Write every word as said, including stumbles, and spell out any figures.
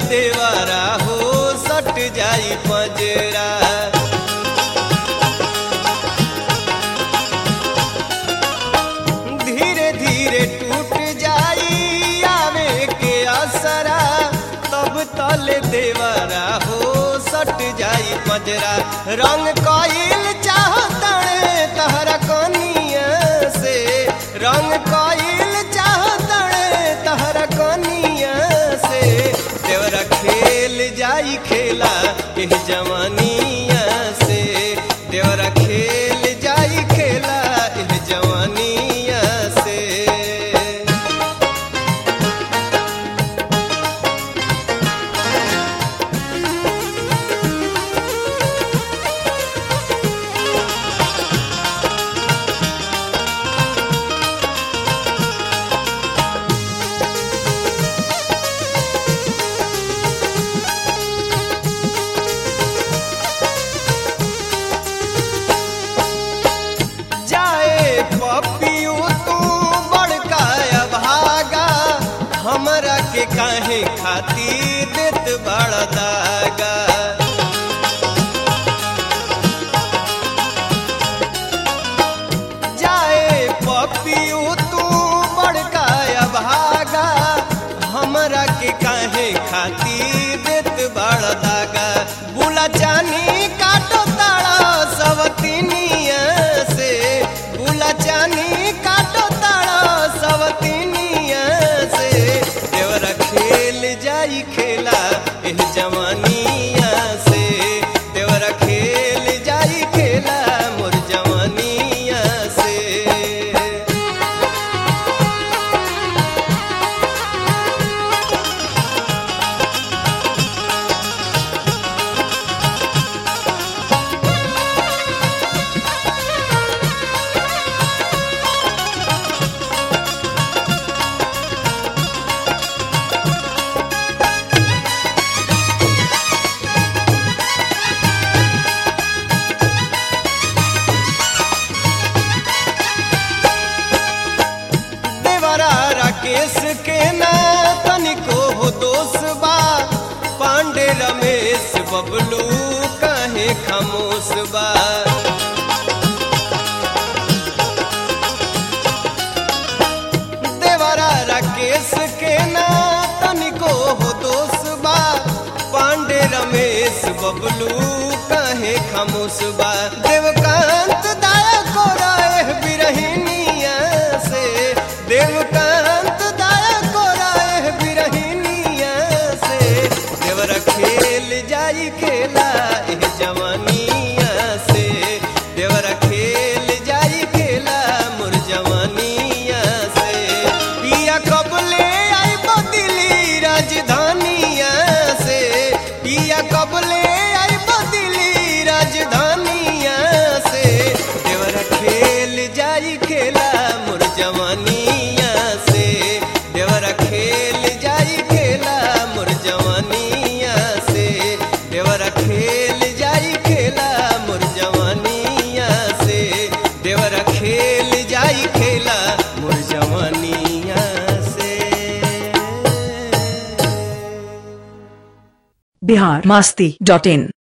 देवरा हो सट जाई पंजरा। धीरे धीरे टूट जाई आवे के असरा, तब तले देवरा हो सट जाई पंजरा। रंग कइल चाहतड़े तहरा कनिया से, रंग कइल चाहतड़े तहरा कनिया से। देवरा खेल जाई खेला एह जवानिया से, देवरा खेल जाई खेला एह जवानिया से। हमरा के काहे खातिर देत बड़ा दागा। जाए पपियो तू बड़का भागा, हमरा के काहे खातिर देत बड़ा दागा। बुला चानी काटो ताड़ा सवतिनिया से, बुला चानी काटो ताड़ा सवतिनिया से। देवरा खेल जाई खेला एह जवानिया से, देवरा खेल जाई खेला मोर जवानिया से। केस के ना तनिको हो दोष बा, पांडे रमेश बबलू काहे खामोश बा। देवरा राकेश के ना तनिको हो दोष बा, पांडे रमेश बबलू काहे खामोश बा। देवकांत दाया को राह बिरहिनिया से, देवकांत खेल जाई खेला एह जवानिया से, देवरा खेल जाई खेला मोर जवानिया से। पिया कबले आई बदिली राजधानिया से, पिया कबले आई बदिली राजधानिया से। देवरा खेल जाई खेला मोर जवानिया से, देवरा खेल जाई खेला मोर जवानिया से। देवरा खेल जाई खेला मोर जवानिया से, देवरा खेल जाई खेला मोर जवानिया से। बिहार मस्ती डॉट इन।